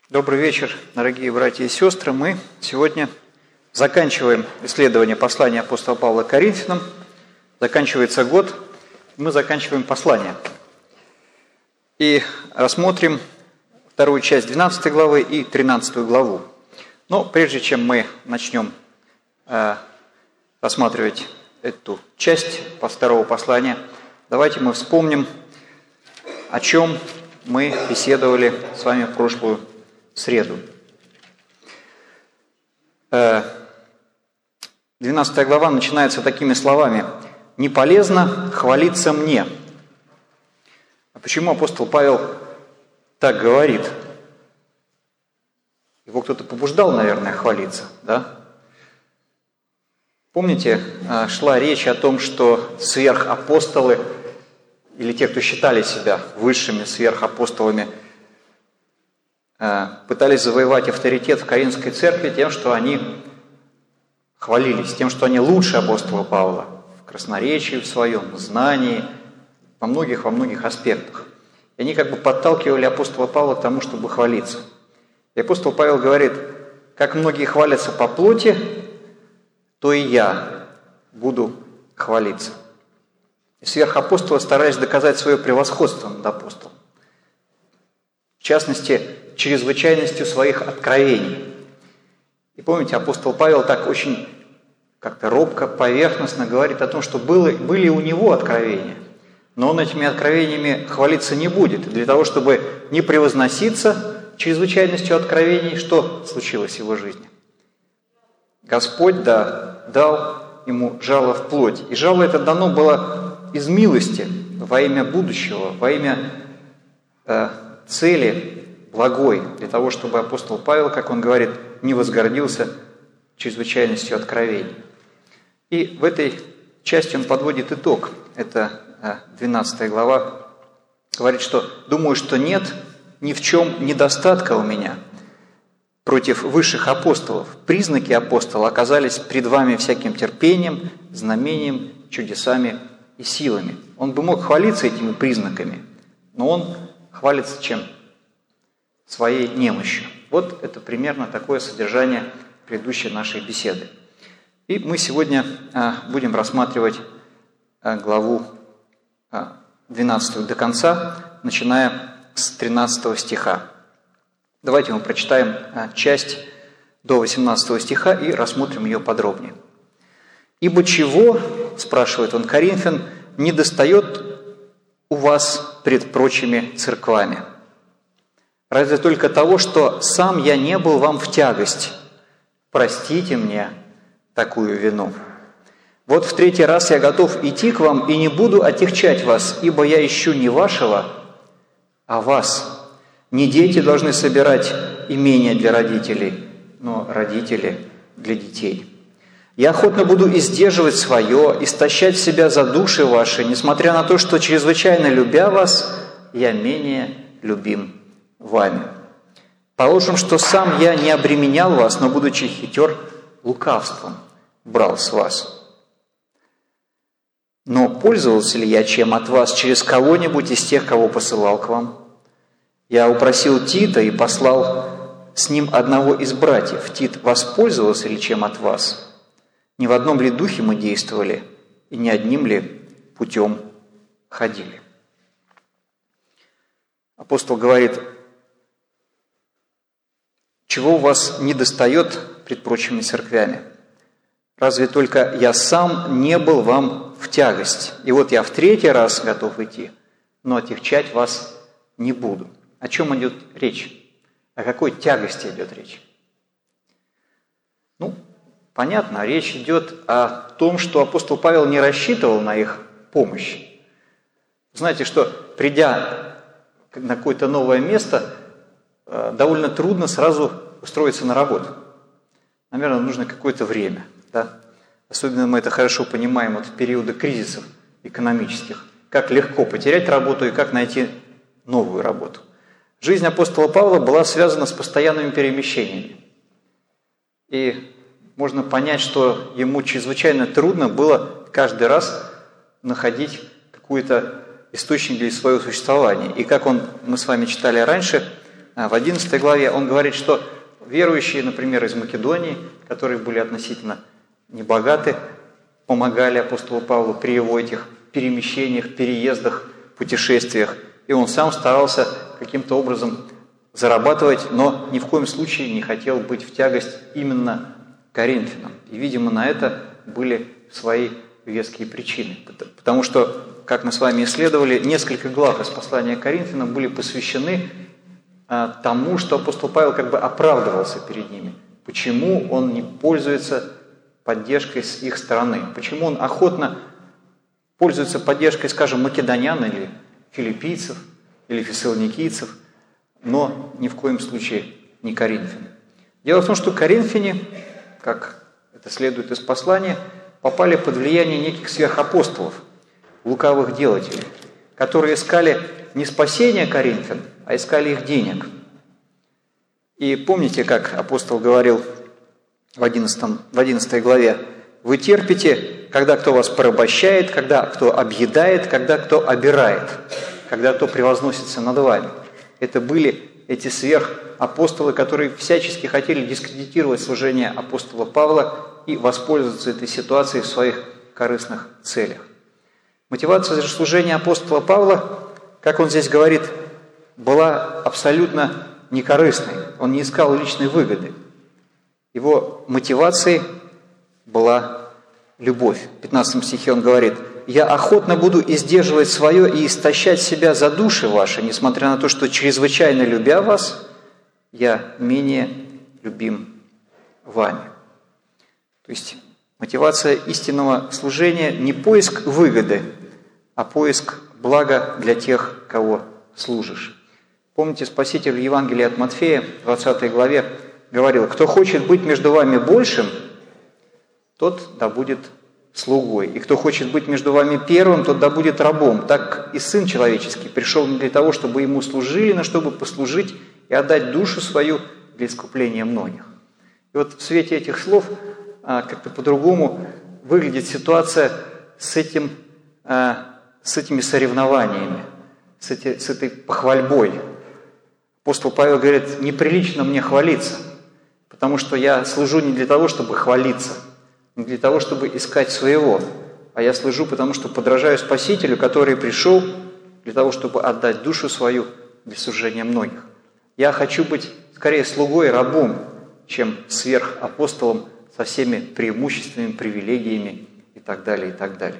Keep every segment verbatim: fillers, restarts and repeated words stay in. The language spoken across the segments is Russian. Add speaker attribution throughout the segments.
Speaker 1: Добрый вечер, дорогие братья и сестры. Мы сегодня заканчиваем исследование послания апостола Павла к Коринфянам. Заканчивается год, мы заканчиваем послание. И рассмотрим вторую часть двенадцатой главы и тринадцатую главу. Но прежде чем мы начнем э, рассматривать эту часть второго послания, давайте мы вспомним, о чем мы беседовали с вами в прошлую среду. двенадцатая глава начинается такими словами: «Не полезно хвалиться мне». А почему апостол Павел так говорит? Его кто-то побуждал, наверное, хвалиться, да? Помните, шла речь о том, что сверхапостолы, или те, кто считали себя высшими сверхапостолами, пытались завоевать авторитет в Коринфской церкви тем, что они хвалились, тем, что они лучше апостола Павла в красноречии в своем, в знании, во многих, во многих аспектах. И они как бы подталкивали апостола Павла к тому, чтобы хвалиться. И апостол Павел говорит: как многие хвалятся по плоти, то и я буду хвалиться. И сверхапостолы старались доказать свое превосходство над апостолом. В частности, чрезвычайностью своих откровений. И помните, апостол Павел так очень как-то робко, поверхностно говорит о том, что было, были у него откровения, но он этими откровениями хвалиться не будет. И для того, чтобы не превозноситься чрезвычайностью откровений, что случилось в его жизни? Господь, да, дал ему жало в плоть. И жало это дано было из милости, во имя будущего, во имя э, цели благой, для того, чтобы апостол Павел, как он говорит, не возгордился чрезвычайностью откровений. И в этой части он подводит итог. Это двенадцатая глава. Говорит, что «думаю, что нет ни в чем недостатка у меня против высших апостолов. Признаки апостола оказались пред вами всяким терпением, знамением, чудесами и силами». Он бы мог хвалиться этими признаками, но он хвалится чем? Своей немощью. Вот это примерно такое содержание предыдущей нашей беседы. И мы сегодня а, будем рассматривать а, главу а, двенадцатую до конца, начиная с тринадцатого стиха. Давайте мы прочитаем а, часть до восемнадцатого стиха и рассмотрим ее подробнее. «Ибо чего, — спрашивает он Коринфян, — недостает у вас пред прочими церквами? Разве только того, что сам я не был вам в тягость. Простите мне такую вину. Вот в третий раз я готов идти к вам и не буду отягчать вас, ибо я ищу не вашего, а вас. Не дети должны собирать имения для родителей, но родители для детей. Я охотно буду издерживать свое, истощать себя за души ваши, несмотря на то, что, чрезвычайно любя вас, я менее любим вами. Положим, что сам я не обременял вас, но, будучи хитер, лукавством брал с вас. Но пользовался ли я чем от вас через кого-нибудь из тех, кого посылал к вам? Я упросил Тита и послал с ним одного из братьев. Тит воспользовался ли чем от вас? Не в одном ли духе мы действовали, и не одним ли путем ходили?» Апостол говорит: чего у вас недостает пред прочими церквями? Разве только я сам не был вам в тягость. И вот я в третий раз готов идти, но отягчать вас не буду. О чем идет речь? О какой тягости идет речь? Ну, понятно, речь идет о том, что апостол Павел не рассчитывал на их помощь. Знаете, что придя на какое-то новое место, довольно трудно сразу устроиться на работу. Наверное, нужно какое-то время. Да? Особенно мы это хорошо понимаем вот в периоды кризисов экономических. Как легко потерять работу и как найти новую работу. Жизнь апостола Павла была связана с постоянными перемещениями. И можно понять, что ему чрезвычайно трудно было каждый раз находить какой-то источник для своего существования. И как он, мы с вами читали раньше, в одиннадцатой главе он говорит, что верующие, например, из Македонии, которые были относительно небогаты, помогали апостолу Павлу при его этих перемещениях, переездах, путешествиях. И он сам старался каким-то образом зарабатывать, но ни в коем случае не хотел быть в тягость именно коринфянам. И, видимо, на это были свои веские причины. Потому что, как мы с вами исследовали, несколько глав из послания к Коринфянам были посвящены а, тому, что апостол Павел как бы оправдывался перед ними. Почему он не пользуется поддержкой с их стороны? Почему он охотно пользуется поддержкой, скажем, македонян или филиппийцев, или фессалоникийцев, но ни в коем случае не коринфян. Дело в том, что коринфяне, как это следует из послания, попали под влияние неких сверхапостолов, лукавых делателей, которые искали не спасение коринфян, а искали их денег. И помните, как апостол говорил в одиннадцатой главе: «Вы терпите, когда кто вас порабощает, когда кто объедает, когда кто обирает, когда кто превозносится над вами». Это были эти сверхапостолы, которые всячески хотели дискредитировать служение апостола Павла и воспользоваться этой ситуацией в своих корыстных целях. Мотивация же служения апостола Павла, как он здесь говорит, была абсолютно некорыстной. Он не искал личной выгоды. Его мотивацией была любовь. В пятнадцатом стихе он говорит: «Я охотно буду издерживать свое и истощать себя за души ваши, несмотря на то, что, чрезвычайно любя вас, я менее любим вами». То есть мотивация истинного служения не поиск выгоды, а поиск блага для тех, кого служишь. Помните, Спаситель в Евангелии от Матфея, в двадцатой главе, говорил: «Кто хочет быть между вами большим, тот да будет слугой. И кто хочет быть между вами первым, тот да будет рабом. Так и Сын Человеческий пришел не для того, чтобы ему служили, но чтобы послужить и отдать душу свою для искупления многих». И вот в свете этих слов как-то по-другому выглядит ситуация с, этим, с этими соревнованиями, с, эти, с этой похвальбой. Апостол Павел говорит: «Неприлично мне хвалиться, потому что я служу не для того, чтобы хвалиться, не для того, чтобы искать своего, а я служу, потому что подражаю Спасителю, который пришел для того, чтобы отдать душу свою для служения многих. Я хочу быть скорее слугой, рабом, чем сверхапостолом со всеми преимуществами, привилегиями и так далее, и так далее».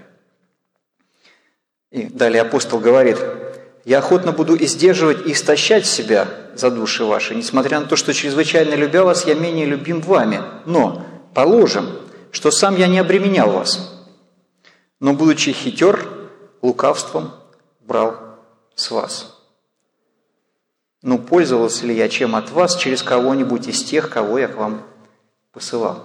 Speaker 1: И далее апостол говорит: «Я охотно буду издерживать и истощать себя за души ваши, несмотря на то, что, чрезвычайно любя вас, я менее любим вами. Но положим, что сам я не обременял вас, но, будучи хитер, лукавством брал с вас. Ну, пользовался ли я чем от вас через кого-нибудь из тех, кого я к вам посылал?»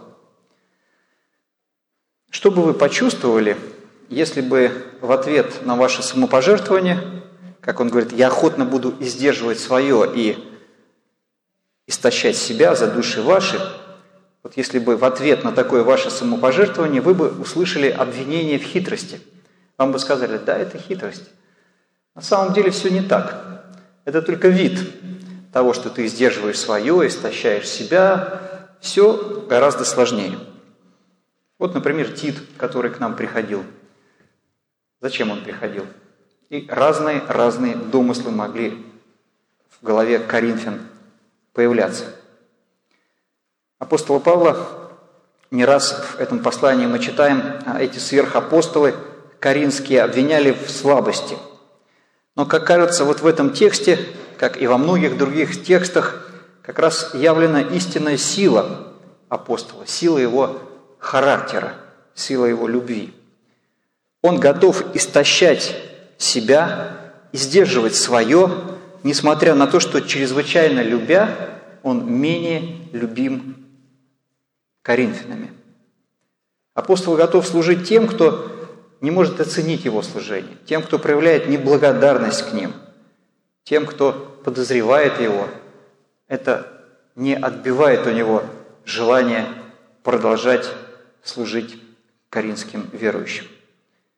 Speaker 1: Что бы вы почувствовали, если бы в ответ на ваше самопожертвование, как он говорит, «я охотно буду издерживать свое и истощать себя за души ваши», вот если бы в ответ на такое ваше самопожертвование вы бы услышали обвинение в хитрости, вам бы сказали: «Да, это хитрость». На самом деле все не так. Это только вид того, что ты сдерживаешь свое, истощаешь себя. Все гораздо сложнее. Вот, например, Тит, который к нам приходил. Зачем он приходил? И разные-разные домыслы могли в голове коринфян появляться. Апостола Павла не раз в этом послании мы читаем, эти сверхапостолы коринфские обвиняли в слабости. Но, как кажется, вот в этом тексте, как и во многих других текстах, как раз явлена истинная сила апостола, сила его характера, сила его любви. Он готов истощать себя и сдерживать свое, несмотря на то, что, чрезвычайно любя, он менее любим коринфянами. Апостол готов служить тем, кто не может оценить его служение, тем, кто проявляет неблагодарность к ним, тем, кто подозревает его. Это не отбивает у него желание продолжать служить коринфским верующим.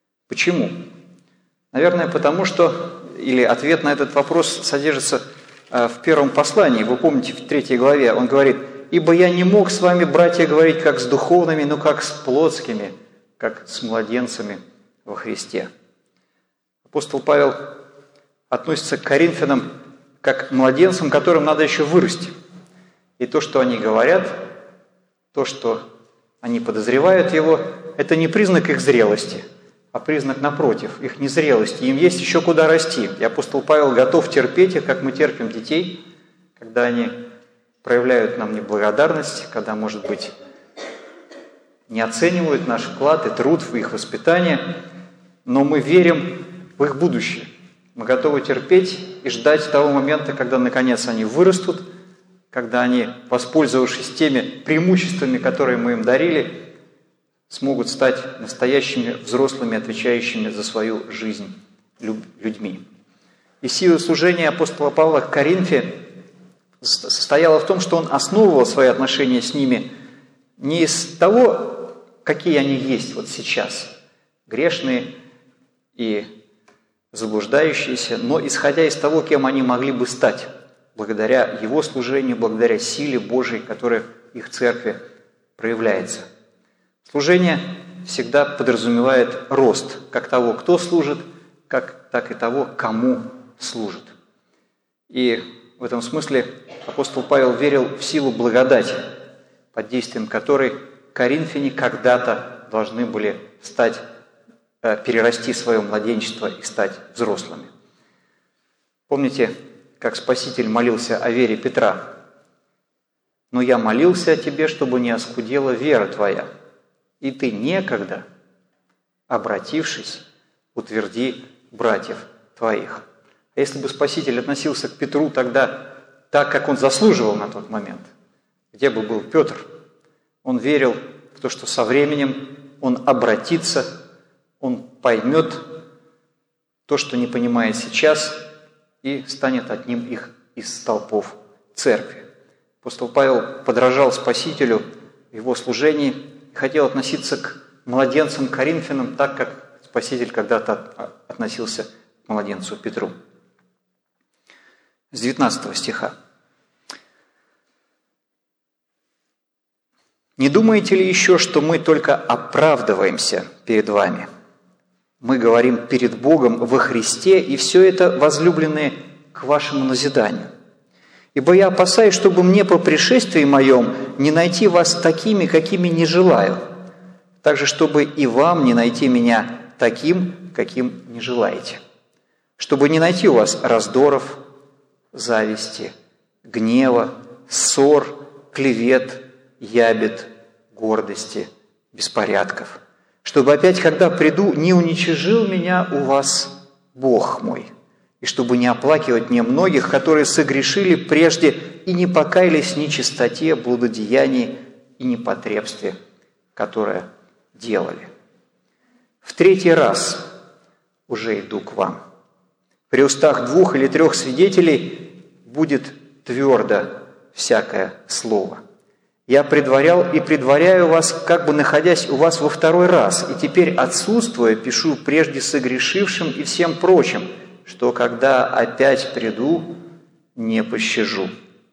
Speaker 1: Почему? Наверное, потому что, или ответ на этот вопрос содержится в первом послании, вы помните, в третьей главе, он говорит: «Ибо я не мог с вами, братья, говорить как с духовными, но как с плотскими, как с младенцами во Христе». Апостол Павел относится к коринфянам как к младенцам, которым надо еще вырасти. И то, что они говорят, то, что они подозревают его, это не признак их зрелости, а признак, напротив, их незрелости. Им есть еще куда расти. И апостол Павел готов терпеть их, как мы терпим детей, когда они проявляют нам неблагодарность, когда, может быть, не оценивают наш вклад и труд в их воспитание, но мы верим в их будущее. Мы готовы терпеть и ждать того момента, когда, наконец, они вырастут, когда они, воспользовавшись теми преимуществами, которые мы им дарили, смогут стать настоящими взрослыми, отвечающими за свою жизнь людьми. И сила служения апостола Павла к Коринфе состояла в том, что он основывал свои отношения с ними не из того, какие они есть вот сейчас, грешные и заблуждающиеся, но исходя из того, кем они могли бы стать, благодаря его служению, благодаря силе Божией, которая в их церкви проявляется. Служение всегда подразумевает рост как того, кто служит, как, так и того, кому служит. И в этом смысле апостол Павел верил в силу благодати, под действием которой коринфяне когда-то должны были стать, перерасти свое младенчество и стать взрослыми. Помните, как Спаситель молился о вере Петра? «Но я молился о тебе, чтобы не оскудела вера твоя, и ты некогда, обратившись, утверди братьев твоих». А если бы Спаситель относился к Петру тогда так, как он заслуживал на тот момент, где бы был Петр? Он верил в то, что со временем он обратится, он поймет то, что не понимает сейчас, и станет одним их из столпов церкви. Апостол Павел подражал Спасителю в его служении и хотел относиться к младенцам Коринфянам так, как Спаситель когда-то относился к младенцу Петру. С девятнадцатого стиха. «Не думаете ли еще, что мы только оправдываемся перед вами? Мы говорим перед Богом во Христе, и все это, возлюбленные, к вашему назиданию. Ибо я опасаюсь, чтобы мне по пришествии моем не найти вас такими, какими не желаю, также чтобы и вам не найти меня таким, каким не желаете, чтобы не найти у вас раздоров, зависти, гнева, ссор, клевет, ябед, гордости, беспорядков, чтобы опять, когда приду, не уничижил меня у вас Бог мой, и чтобы не оплакивать мне многих, которые согрешили прежде и не покаялись в нечистоте, блудодеянии и непотребстве, которое делали. В третий раз уже иду к вам. При устах двух или трех свидетелей будет твердо всякое слово. Я предварял и предваряю вас, как бы находясь у вас во второй раз, и теперь, отсутствуя, пишу прежде согрешившим и всем прочим, что когда опять приду, не пощажу.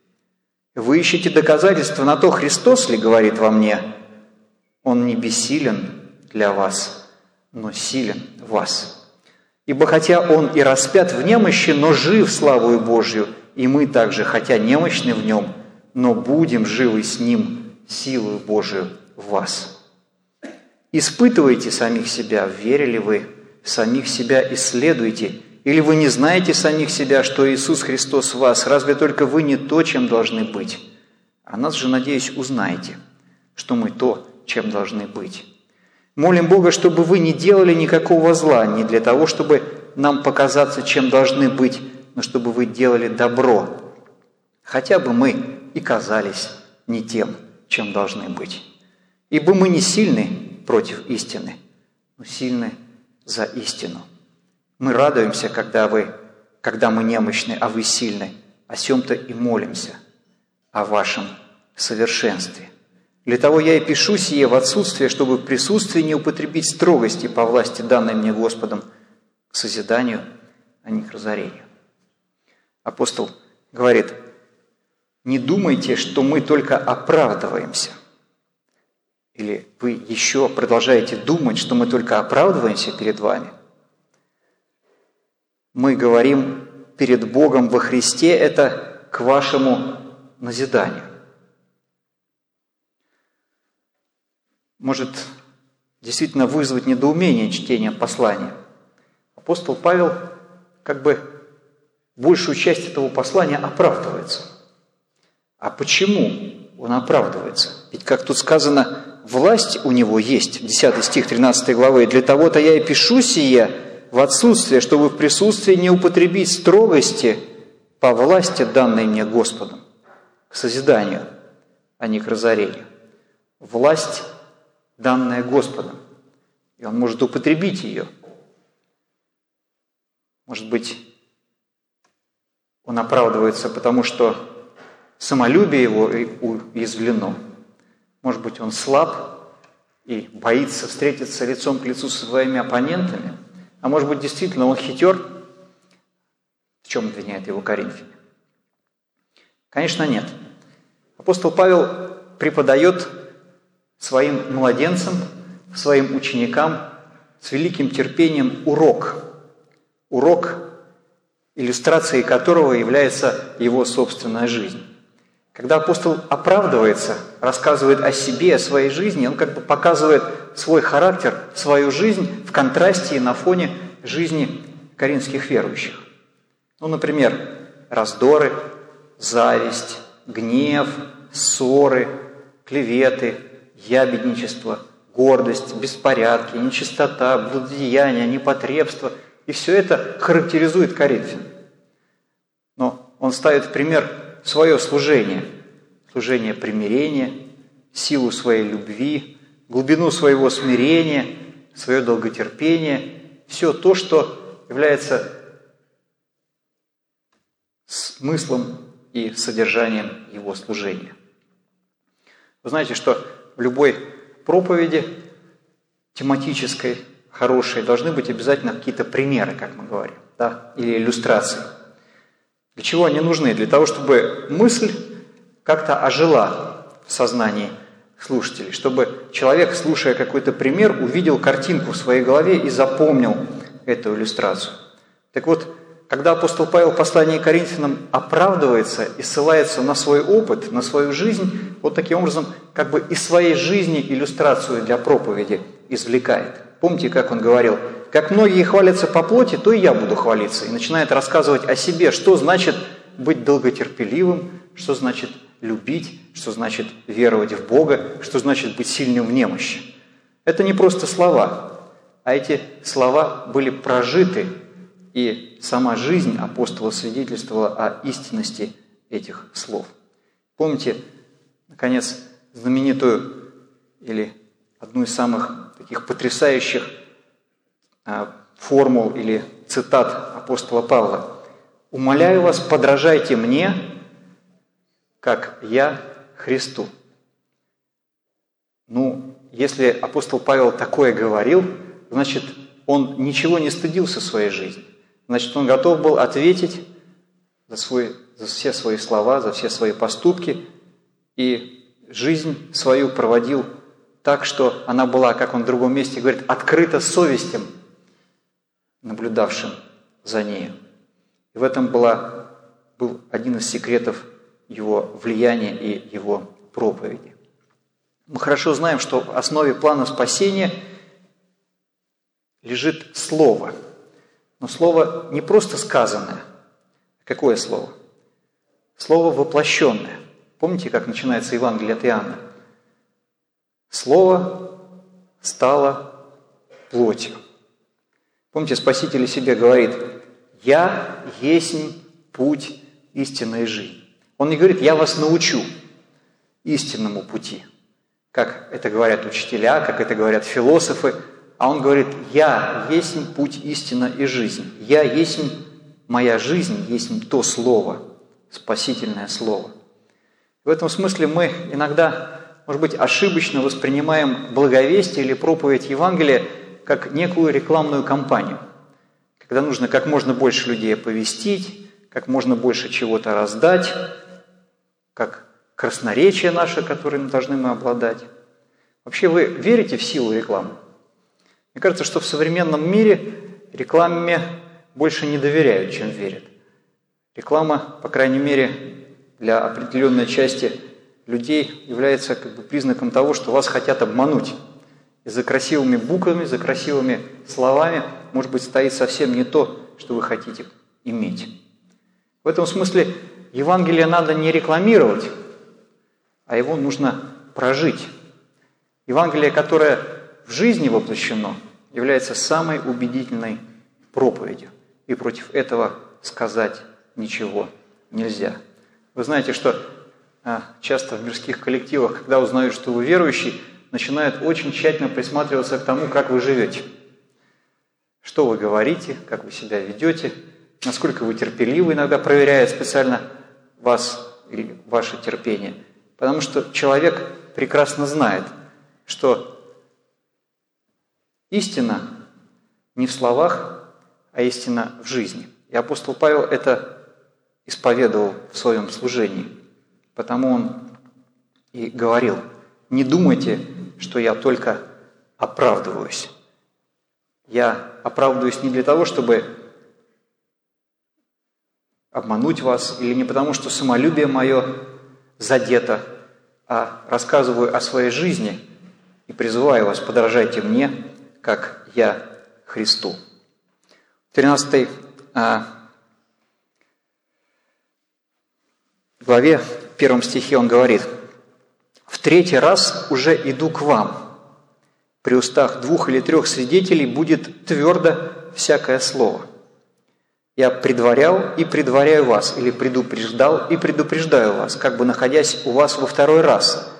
Speaker 1: Вы ищете доказательства на то, Христос ли говорит во мне? Он не бессилен для вас, но силен в вас. Ибо хотя Он и распят в немощи, но жив славою Божью, и мы также, хотя немощны в Нем, но будем живы с Ним силою Божию в вас. Испытывайте самих себя, верили вы, самих себя исследуйте, или вы не знаете самих себя, что Иисус Христос в вас, разве только вы не то, чем должны быть? А нас же, надеюсь, узнаете, что мы то, чем должны быть. Молим Бога, чтобы вы не делали никакого зла, не для того, чтобы нам показаться, чем должны быть, но чтобы вы делали добро, хотя бы мы и казались не тем, чем должны быть. Ибо мы не сильны против истины, но сильны за истину. Мы радуемся, когда, вы, когда мы немощны, а вы сильны, о сем-то и молимся, о вашем совершенстве. Для того я и пишу сие в отсутствие, чтобы в присутствии не употребить строгости по власти, данной мне Господом, к созиданию, а не к разорению. Апостол говорит: «Не думайте, что мы только оправдываемся». Или вы еще продолжаете думать, что мы только оправдываемся перед вами? Мы говорим перед Богом во Христе это к вашему назиданию. Может действительно вызвать недоумение чтения послания. Апостол Павел как бы большую часть этого послания оправдывается. А почему он оправдывается? Ведь, как тут сказано, власть у него есть, десятый стих тринадцатой главы, «Для того-то я и пишу сие в отсутствие, чтобы в присутствии не употребить строгости по власти, данной мне Господом, к созиданию, а не к разорению». Власть, данная Господом, и он может употребить ее. Может быть, он оправдывается, потому что самолюбие его уязвлено. Может быть, он слаб и боится встретиться лицом к лицу со своими оппонентами. А может быть, действительно, он хитер. В чем обвиняет его коринфяне? Конечно, нет. Апостол Павел преподает своим младенцам, своим ученикам с великим терпением урок. Урок, иллюстрацией которого является его собственная жизнь. Когда апостол оправдывается, рассказывает о себе, о своей жизни, он как бы показывает свой характер, свою жизнь в контрасте и на фоне жизни коринфских верующих. Ну, например, раздоры, зависть, гнев, ссоры, клеветы, ябедничество, гордость, беспорядки, нечистота, блудодеяние, непотребство. И все это характеризует коринфян. Но он ставит в пример свое служение, служение примирения, силу своей любви, глубину своего смирения, свое долготерпение, все то, что является смыслом и содержанием его служения. Вы знаете, что в любой проповеди тематической, хорошей, должны быть обязательно какие-то примеры, как мы говорим, да, или иллюстрации. Для чего они нужны? Для того, чтобы мысль как-то ожила в сознании слушателей, чтобы человек, слушая какой-то пример, увидел картинку в своей голове и запомнил эту иллюстрацию. Так вот, когда апостол Павел в послании к Коринфянам оправдывается и ссылается на свой опыт, на свою жизнь, вот таким образом как бы из своей жизни иллюстрацию для проповеди извлекает. Помните, как он говорил: «Как многие хвалятся по плоти, то и я буду хвалиться». И начинает рассказывать о себе, что значит быть долготерпеливым, что значит любить, что значит веровать в Бога, что значит быть сильным в немощи. Это не просто слова, а эти слова были прожиты, и сама жизнь апостола свидетельствовала о истинности этих слов. Помните, наконец, знаменитую или одну из самых таких потрясающих формул или цитат апостола Павла: «Умоляю вас, подражайте мне, как я Христу». Ну, если апостол Павел такое говорил, значит, он ничего не стыдился в своей жизни. Значит, он готов был ответить за, свой, за все свои слова, за все свои поступки, и жизнь свою проводил так, что она была, как он в другом месте говорит, открыта совестям, наблюдавшим за нею. И в этом была, был один из секретов его влияния и его проповеди. Мы хорошо знаем, что в основе плана спасения лежит Слово. Но Слово не просто сказанное. Какое Слово? Слово воплощенное. Помните, как начинается Евангелие от Иоанна? Слово стало плотью. Помните, Спаситель о себе говорит: «Я есть путь, истина и жизнь». Он не говорит: «Я вас научу истинному пути», как это говорят учителя, как это говорят философы, а он говорит: «Я есть путь, истина и жизнь». «Я есть моя жизнь, есть то Слово, спасительное Слово». В этом смысле мы иногда, может быть, ошибочно воспринимаем благовестие или проповедь Евангелия как некую рекламную кампанию, когда нужно как можно больше людей оповестить, как можно больше чего-то раздать, как красноречие наше, которым должны мы обладать. Вообще вы верите в силу рекламы? Мне кажется, что в современном мире рекламе больше не доверяют, чем верят. Реклама, по крайней мере, для определенной части людей является как бы признаком того, что вас хотят обмануть. И за красивыми буквами, за красивыми словами, может быть, стоит совсем не то, что вы хотите иметь. В этом смысле Евангелие надо не рекламировать, а его нужно прожить. Евангелие, которое в жизни воплощено, является самой убедительной проповедью. И против этого сказать ничего нельзя. Вы знаете, что а, часто в мирских коллективах, когда узнают, что вы верующий, начинают очень тщательно присматриваться к тому, как вы живете. Что вы говорите, как вы себя ведете, насколько вы терпеливы, иногда проверяют специально вас или ваше терпение. Потому что человек прекрасно знает, что истина не в словах, а истина в жизни. И апостол Павел это исповедовал в своем служении. Потому он и говорил: не думайте, что я только оправдываюсь. Я оправдываюсь не для того, чтобы обмануть вас, или не потому, что самолюбие мое задето, а рассказываю о своей жизни и призываю вас: подражайте мне, как я Христу. В тринадцатой а, главе, в первом стихе он говорит: «В третий раз уже иду к вам. При устах двух или трех свидетелей будет твердо всякое слово. Я предварял и предваряю вас, или предупреждал и предупреждаю вас, как бы находясь у вас во второй раз.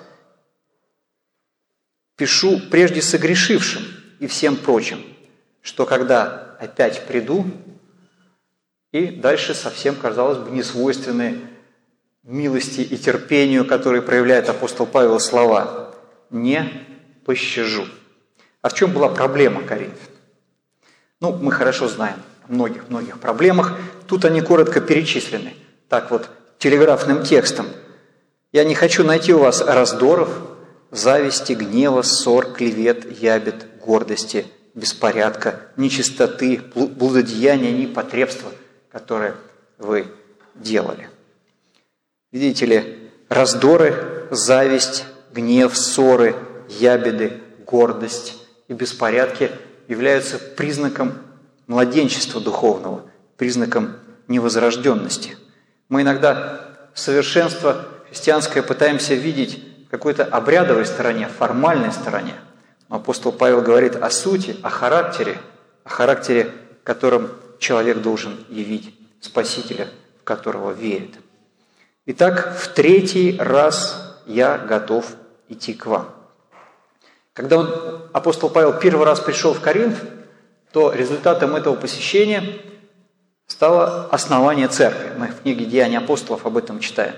Speaker 1: Пишу прежде согрешившим и всем прочим, что когда опять приду», и дальше совсем, казалось бы, несвойственные милости и терпению, которые проявляет апостол Павел, слова: «не пощажу». А в чем была проблема Коринфян? Ну, мы хорошо знаем о многих-многих проблемах. Тут они коротко перечислены. Так вот, телеграфным текстом. «Я не хочу найти у вас раздоров, зависти, гнева, ссор, клевет, ябед, гордости, беспорядка, нечистоты, блудодеяния, непотребства, которые вы делали». Видите ли, раздоры, зависть, гнев, ссоры, ябеды, гордость и беспорядки являются признаком младенчества духовного, признаком невозрожденности. Мы иногда совершенство христианское пытаемся видеть в какой-то обрядовой стороне, формальной стороне. Но апостол Павел говорит о сути, о характере, о характере, которым человек должен явить Спасителя, в которого верит. Итак, в третий раз я готов идти к вам. Когда он, апостол Павел первый раз пришел в Коринф, то результатом этого посещения стало основание церкви. Мы в книге «Деяния апостолов» об этом читаем.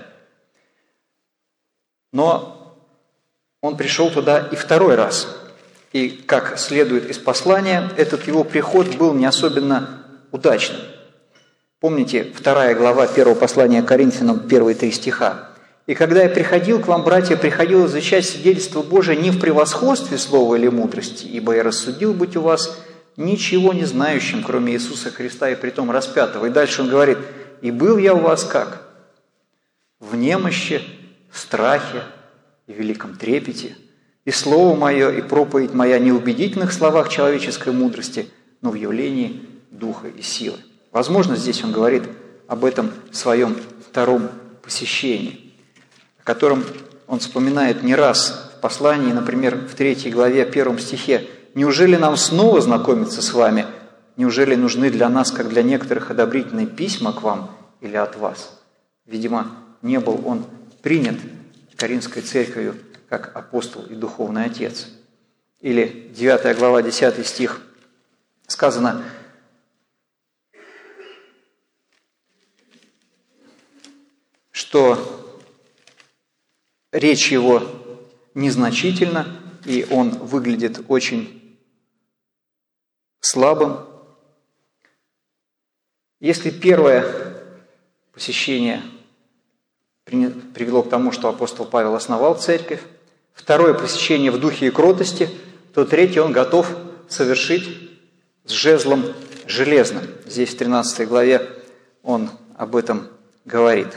Speaker 1: Но он пришел туда и второй раз. И, как следует из послания, этот его приход был не особенно удачным. Помните, вторая глава первого послания Коринфянам, первые три стиха. «И когда я приходил к вам, братья, приходил изучать свидетельство Божие не в превосходстве слова или мудрости, ибо я рассудил быть у вас ничего не знающим, кроме Иисуса Христа и притом распятого». И дальше он говорит: «И был я у вас как? В немощи, в страхе и великом трепете, и слово мое, и проповедь моя не в убедительных словах человеческой мудрости, но в явлении духа и силы». Возможно, здесь он говорит об этом своем втором посещении, о котором он вспоминает не раз в послании, например, в третьей главе, первом стихе. «Неужели нам снова знакомиться с вами? Неужели нужны для нас, как для некоторых, одобрительные письма к вам или от вас?» Видимо, не был он принят Коринфской церковью как апостол и духовный отец. Или девятая глава, десятый стих, сказано: что речь его незначительна, и он выглядит очень слабым. Если первое посещение привело к тому, что апостол Павел основал церковь. Второе – посещение в духе и кротости. То третье – он готов совершить с жезлом железным. Здесь в тринадцатой главе он об этом говорит.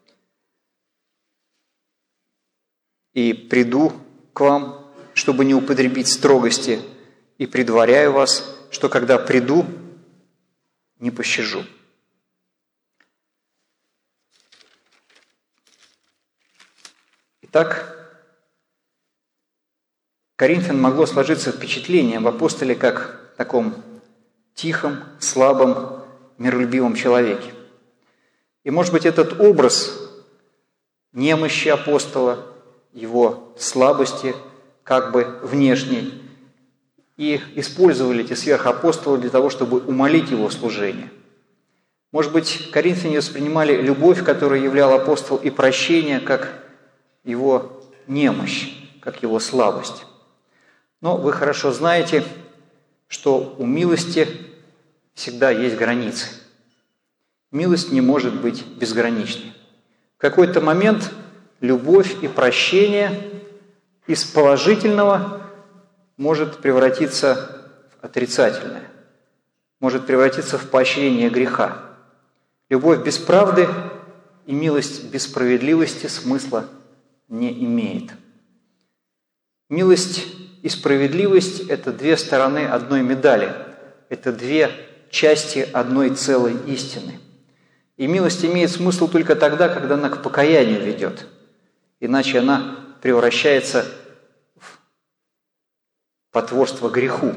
Speaker 1: «И приду к вам, чтобы не употребить строгости, и предваряю вас, что когда приду, не пощажу». Итак, Коринфян могло сложиться впечатление об апостоле как таком тихом, слабом, миролюбивом человеке. И, может быть, этот образ немощи апостола, его слабости, как бы внешней, и использовали эти сверхапостолы для того, чтобы умалить его служение. Может быть, коринфяне воспринимали любовь, которую являл апостол, и прощение, как его немощь, как его слабость. Но вы хорошо знаете, что у милости всегда есть границы. Милость не может быть безграничной. В какой-то момент любовь и прощение из положительного может превратиться в отрицательное, может превратиться в поощрение греха. Любовь без правды и милость без справедливости смысла не имеет. Милость и справедливость – это две стороны одной медали, это две части одной целой истины. И милость имеет смысл только тогда, когда она к покаянию ведет, иначе она превращается в потворство греху.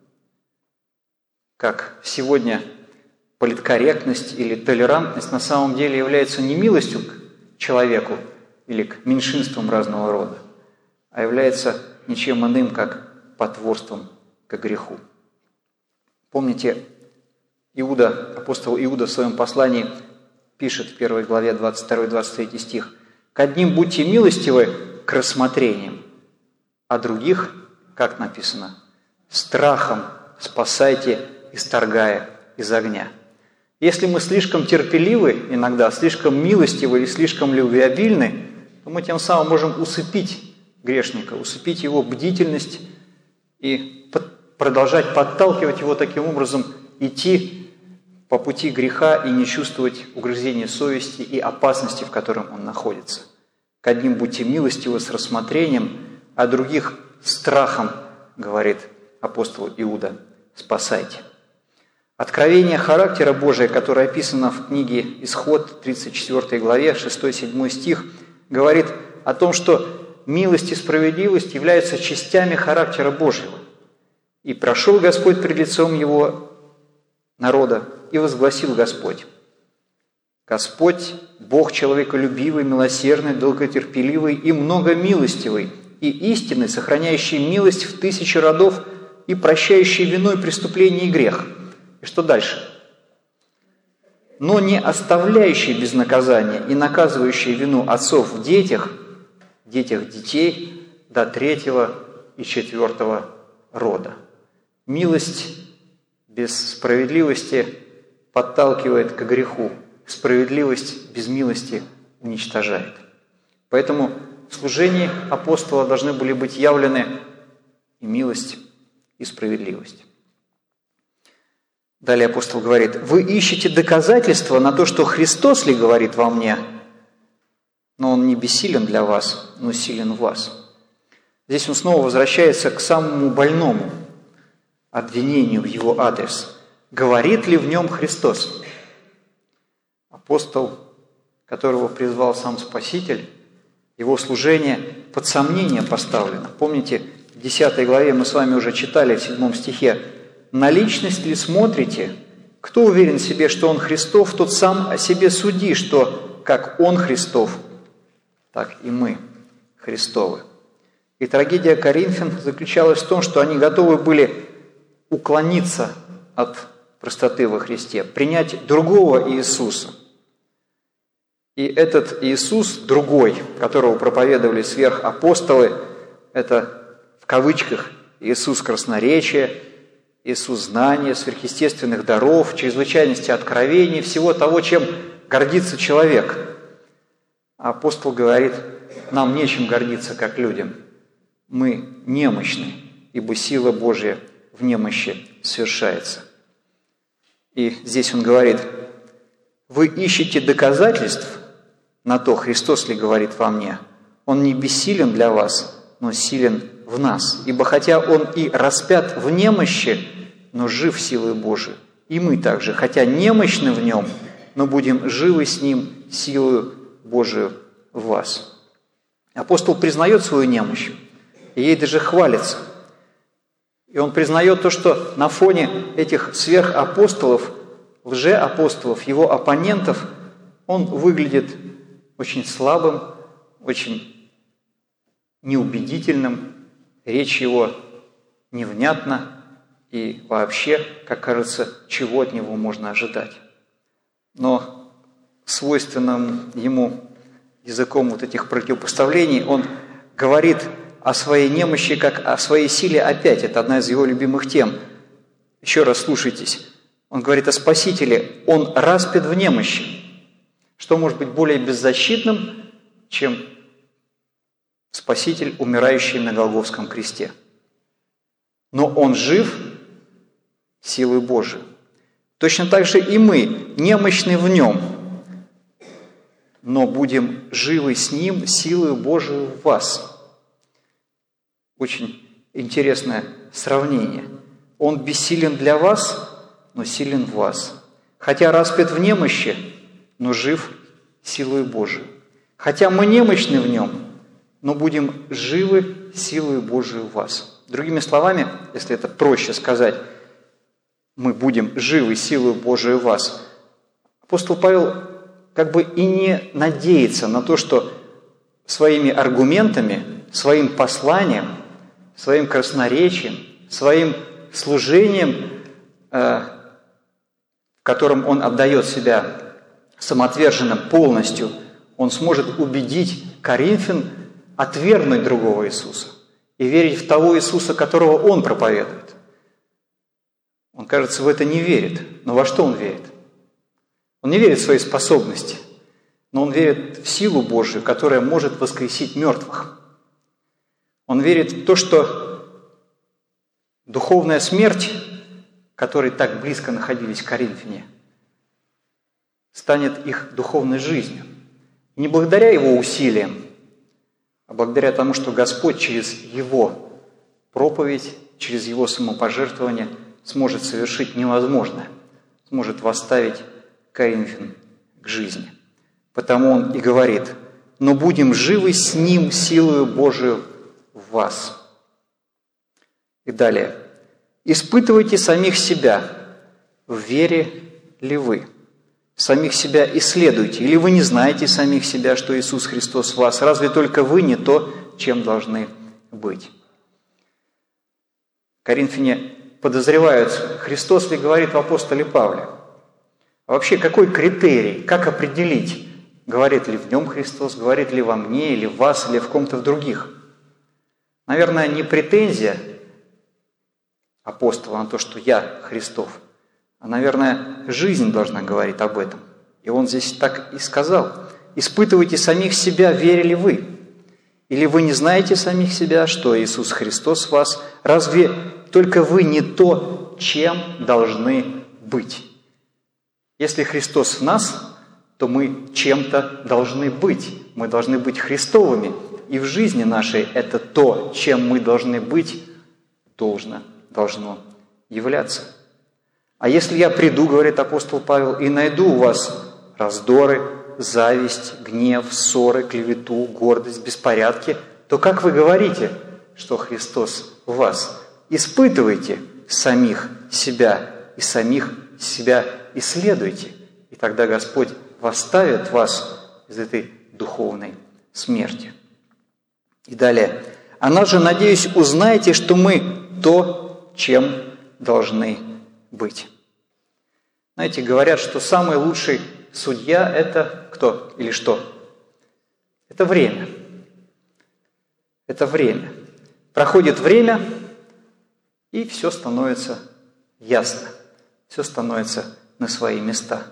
Speaker 1: Как сегодня политкорректность или толерантность на самом деле является не милостью к человеку или к меньшинствам разного рода, а является ничем иным, как потворством к греху. Помните, Иуда, апостол Иуда в своем послании пишет в первой главе двадцать второй двадцать третий стих: «К одним будьте милостивы к рассмотрениям, а других, как написано, страхом спасайте, исторгая из огня». Если мы слишком терпеливы иногда, слишком милостивы и слишком любвеобильны, то мы тем самым можем усыпить грешника, усыпить его бдительность и под, продолжать подталкивать его таким образом идти по пути греха и не чувствовать угрызения совести и опасности, в котором он находится. К одним будьте милостивы с рассмотрением, а других страхом, говорит апостол Иуда, спасайте. Откровение характера Божия, которое описано в книге Исход, тридцать четвёртой главе, шестой-седьмой стих, говорит о том, что милость и справедливость являются частями характера Божьего. «И прошел Господь пред лицом его народа, и возгласил Господь: Господь, Бог человеколюбивый, милосердный, долготерпеливый и многомилостивый, и истинный, сохраняющий милость в тысячи родов и прощающий вину и преступление и грех». И что дальше? «Но не оставляющий без наказания и наказывающий вину отцов в детях, детях детей до третьего и четвертого рода». Милость без справедливости подталкивает к греху, справедливость без милости уничтожает. Поэтому в служении апостола должны были быть явлены и милость, и справедливость. Далее апостол говорит: «Вы ищете доказательства на то, что Христос ли говорит во мне, но Он не бессилен для вас, но силен в вас». Здесь он снова возвращается к самому больному обвинению в его адрес. Говорит ли в нем Христос? Апостол, которого призвал сам Спаситель, его служение под сомнение поставлено. Помните, в десятой главе мы с вами уже читали в седьмом стихе: «На личность ли смотрите? Кто уверен в себе, что он Христов, тот сам о себе суди, что как он Христов, так и мы Христовы». И трагедия коринфян заключалась в том, что они готовы были уклониться от простоты во Христе, принять другого Иисуса. И этот Иисус, другой, которого проповедовали сверхапостолы, это в кавычках Иисус красноречия, Иисус знания, сверхъестественных даров, чрезвычайности откровений, всего того, чем гордится человек. А апостол говорит, нам нечем гордиться, как людям. Мы немощны, ибо сила Божья в немощи совершается. И здесь он говорит, вы ищете доказательств на то, Христос ли говорит во мне. Он не бессилен для вас, но силен в нас. Ибо хотя Он и распят в немощи, но жив силой Божией. И мы также, хотя немощны в Нем, но будем живы с Ним силою Божию в вас. Апостол признает свою немощь, и ей даже хвалится. И он признает то, что на фоне этих сверхапостолов, лжеапостолов, его оппонентов, он выглядит очень слабым, очень неубедительным, речь его невнятна, и вообще, как кажется, чего от него можно ожидать. Но свойственным ему языком вот этих противопоставлений он говорит о своей немощи, как о своей силе опять. Это одна из его любимых тем. Еще раз слушайтесь. Он говорит о Спасителе. Он распят в немощи. Что может быть более беззащитным, чем Спаситель, умирающий на Голгофском кресте? Но Он жив силой Божией. Точно так же и мы немощны в Нем, но будем живы с Ним силой Божией в вас. Очень интересное сравнение. Он бессилен для вас, но силен в вас. Хотя распят в немощи, но жив силой Божией. Хотя мы немощны в Нем, но будем живы силой Божией в вас. Другими словами, если это проще сказать, мы будем живы силой Божией в вас. Апостол Павел как бы и не надеется на то, что своими аргументами, своим посланием, своим красноречием, своим служением, в котором он отдает себя самоотверженным полностью, он сможет убедить коринфян отвергнуть другого Иисуса и верить в того Иисуса, которого он проповедует. Он, кажется, в это не верит. Но во что он верит? Он не верит в свои способности, но он верит в силу Божию, которая может воскресить мертвых. Он верит в то, что духовная смерть, которой так близко находились коринфяне, станет их духовной жизнью. И не благодаря его усилиям, а благодаря тому, что Господь через его проповедь, через его самопожертвование сможет совершить невозможное, сможет восставить коринфян к жизни. Потому он и говорит, но будем живы с Ним силою Божию в вас. И далее. Испытывайте самих себя, в вере ли вы? Самих себя исследуйте. Или вы не знаете самих себя, что Иисус Христос в вас? Разве только вы не то, чем должны быть? Коринфяне подозревают, Христос ли говорит в апостоле Павле. А вообще, какой критерий, как определить, говорит ли в нем Христос, говорит ли во мне, или в вас, или в ком-то в других? Наверное, не претензия апостола на то, что я Христов, а, наверное, жизнь должна говорить об этом. И он здесь так и сказал. «Испытывайте самих себя, верили вы? Или вы не знаете самих себя, что Иисус Христос в вас? Разве только вы не то, чем должны быть?» Если Христос в нас, то мы чем-то должны быть. Мы должны быть Христовыми. И в жизни нашей это то, чем мы должны быть, должно, должно являться. А если я приду, говорит апостол Павел, и найду у вас раздоры, зависть, гнев, ссоры, клевету, гордость, беспорядки, то как вы говорите, что Христос в вас? Испытывайте самих себя и самих себя исследуйте, и тогда Господь восставит вас из этой духовной смерти. И далее. «Она же, надеюсь, узнаете, что мы то, чем должны быть». Знаете, говорят, что самый лучший судья – это кто или что? Это время. Это время. Проходит время, и все становится ясно. Все становится на свои места.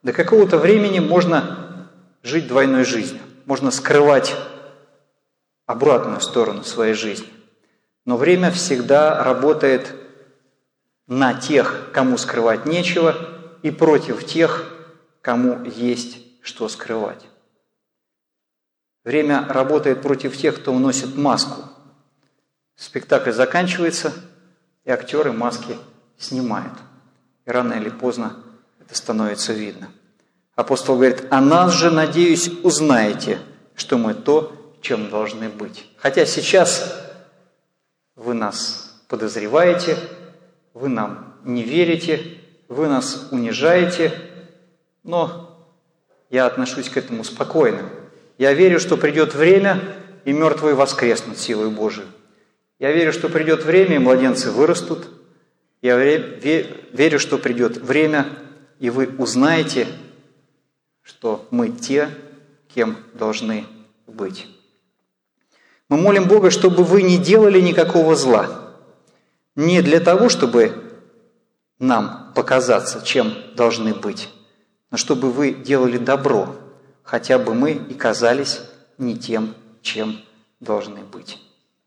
Speaker 1: До какого-то времени можно жить двойной жизнью, можно скрывать обратную сторону своей жизни. Но время всегда работает на тех, кому скрывать нечего, и против тех, кому есть что скрывать. Время работает против тех, кто носит маску. Спектакль заканчивается, и актеры маски снимают. И рано или поздно это становится видно. Апостол говорит: «А нас же, надеюсь, узнаете, что мы то, чем должны быть». Хотя сейчас вы нас подозреваете, вы нам не верите, вы нас унижаете, но я отношусь к этому спокойно. Я верю, что придет время, и мертвые воскреснут силой Божией. Я верю, что придет время, и младенцы вырастут. Я верю, что придет время, и вы узнаете, что мы те, кем должны быть. Мы молим Бога, чтобы вы не делали никакого зла. Не для того, чтобы нам показаться, чем должны быть, но чтобы вы делали добро, хотя бы мы и казались не тем, чем должны быть.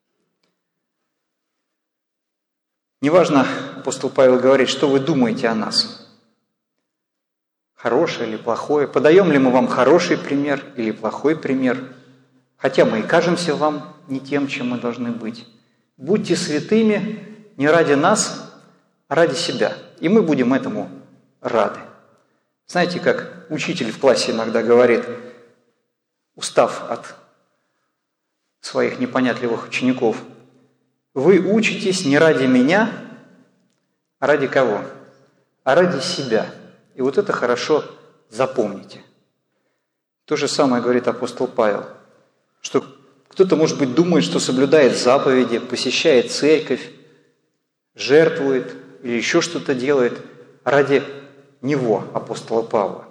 Speaker 1: Неважно, апостол Павел говорит, что вы думаете о нас. Хорошее или плохое? Подаем ли мы вам хороший пример или плохой пример? Хотя мы и кажемся вам не тем, чем мы должны быть. Будьте святыми не ради нас, а ради себя. И мы будем этому рады. Знаете, как учитель в классе иногда говорит, устав от своих непонятливых учеников: вы учитесь не ради меня, а ради кого? А ради себя. И вот это хорошо запомните. То же самое говорит апостол Павел, что кто-то, может быть, думает, что соблюдает заповеди, посещает церковь, жертвует или еще что-то делает ради него, апостола Павла.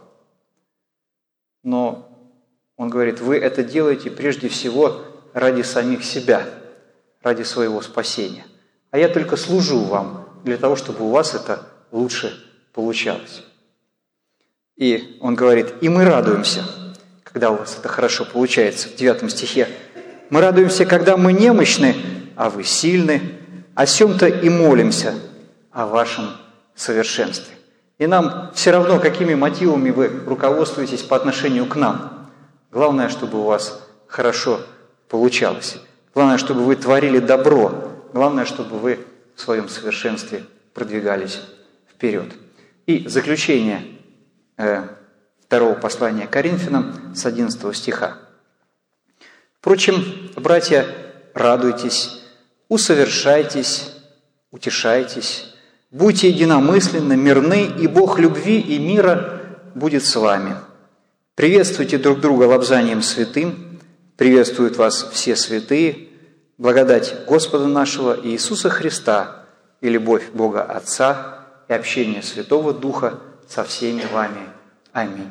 Speaker 1: Но он говорит, вы это делаете прежде всего ради самих себя, ради своего спасения. А я только служу вам для того, чтобы у вас это лучше получалось. И он говорит, и мы радуемся, когда у вас это хорошо получается. В девятом стихе. Мы радуемся, когда мы немощны, а вы сильны, о сем-то и молимся о вашем совершенстве. И нам все равно, какими мотивами вы руководствуетесь по отношению к нам. Главное, чтобы у вас хорошо получалось. Главное, чтобы вы творили добро. Главное, чтобы вы в своем совершенстве продвигались вперед. И заключение э, второго послания Коринфянам с одиннадцатого стиха. Впрочем, братья, радуйтесь, усовершайтесь, утешайтесь, будьте единомысленны, мирны, и Бог любви и мира будет с вами. Приветствуйте друг друга лобзанием святым, приветствуют вас все святые, благодать Господа нашего Иисуса Христа и любовь Бога Отца и общение Святого Духа со всеми вами. Аминь.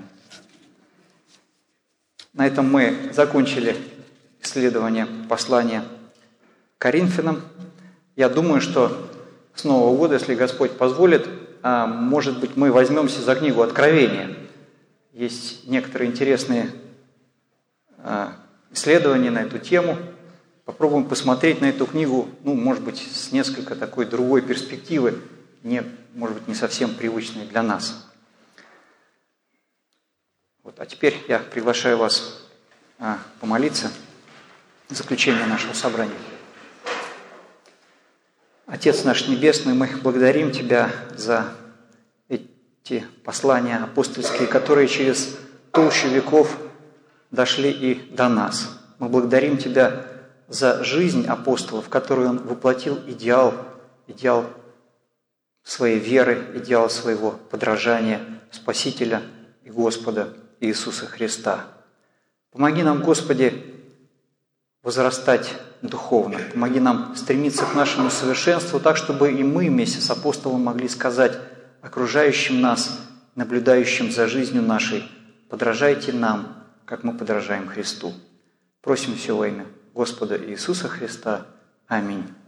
Speaker 1: На этом мы закончили исследование послания Коринфянам. Я думаю, что с Нового года, если Господь позволит, может быть, мы возьмемся за книгу Откровения. Есть некоторые интересные исследования на эту тему. Попробуем посмотреть на эту книгу, ну, может быть, с несколько такой другой перспективы, не, может быть, не совсем привычной для нас. Вот. А теперь я приглашаю вас а, помолиться в заключение нашего собрания. Отец наш Небесный, мы благодарим Тебя за эти послания апостольские, которые через толщу веков дошли и до нас. Мы благодарим Тебя за жизнь апостола, в которой он воплотил идеал, идеал своей веры, идеал своего подражания Спасителя и Господа Иисуса Христа. Помоги нам, Господи, возрастать духовно. Помоги нам стремиться к нашему совершенству так, чтобы и мы вместе с апостолом могли сказать окружающим нас, наблюдающим за жизнью нашей, подражайте нам, как мы подражаем Христу. Просим все во имя Господа Иисуса Христа. Аминь.